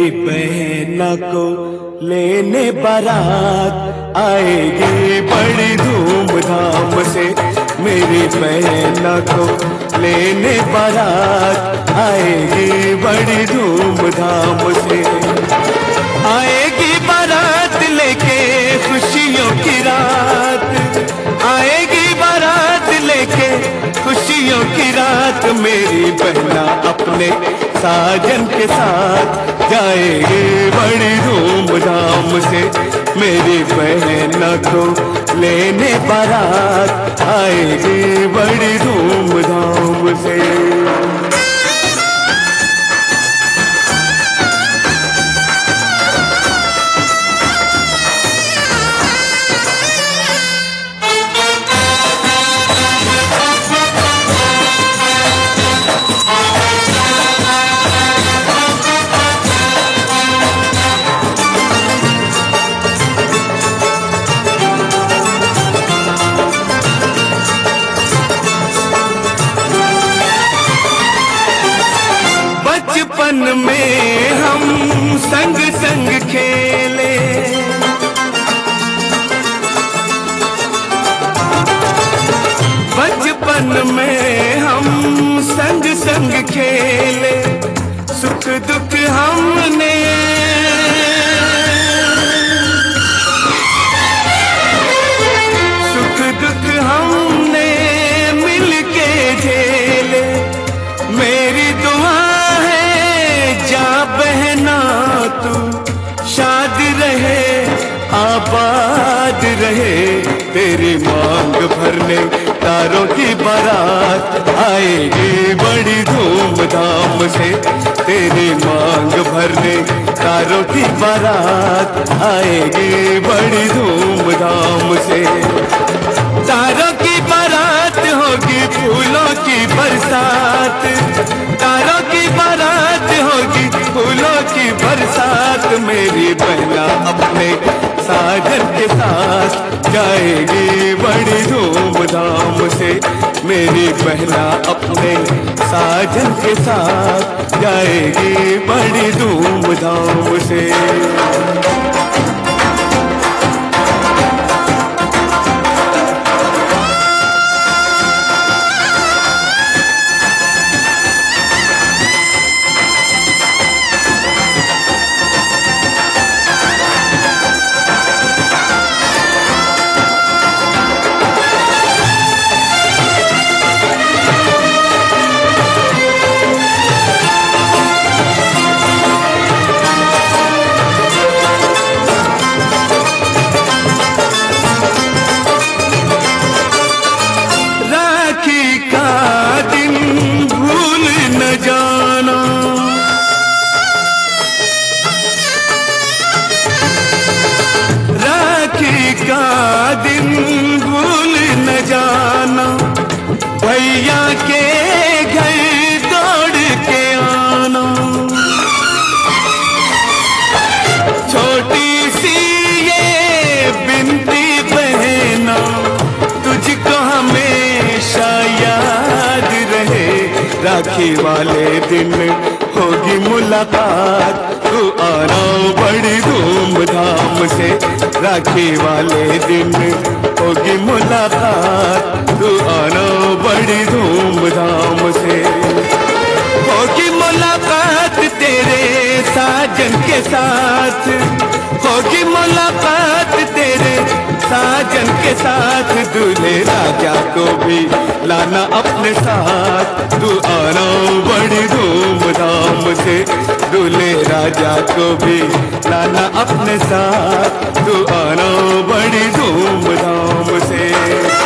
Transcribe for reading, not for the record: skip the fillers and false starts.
मेरी बहना को लेने बारात आएगी बड़ी धूमधाम से। मेरी बहना को लेने बारात आएगी बड़ी धूमधाम से। आएगी बारात लेके खुशियों की रात, आएगी बारात लेके खुशियों की रात। मेरी बहना अपने साजन के साथ जाएगी बड़ी धूमधाम से। मेरी बहना को लेने बारात आएगी बड़ी धूमधाम से। बचपन में हम संग संग खेले, बचपन में हम संग संग खेले। सुख दुख हमने सुख दुख हमने मिलके झेले। मेरी दुआ जा बहना तू शाद रहे आबाद रहे। तेरी मांग भरने तारों की बारात आएगी बड़ी धूमधाम से। तेरी मांग भरने तारों की बारात आएगी बड़ी धूमधाम से। तारों की बारात होगी फूलों की बरसात, तारों की बारात होगी फूलों की बरसात। मेरी बहना अपने साजन के साथ जाएगी बड़ी धूमधाम से। मेरी बहना अपने साजन के साथ जाएगी बड़ी धूमधाम से। का दिन भूल न जाना, भैया के घर दौड़ के आना। छोटी सी ये बिनती बहना, तुझको हमेशा याद रहे। राखी वाले दिन होगी मुलाकात, तू आना बड़ी धूमधाम से। राखी वाले दिन होगी मुलाकात, तू आना बड़ी धूमधाम से। होगी मुलाकात तेरे साजन के साथ, होगी मुलाकात तेरे साजन के साथ। दूल्हे राजा को भी लाना अपने साथ, तू आना बड़ी धूमधाम से। दूल्हे राजा को भी लाना अपने साथ, तू आना बड़ी धूमधाम से।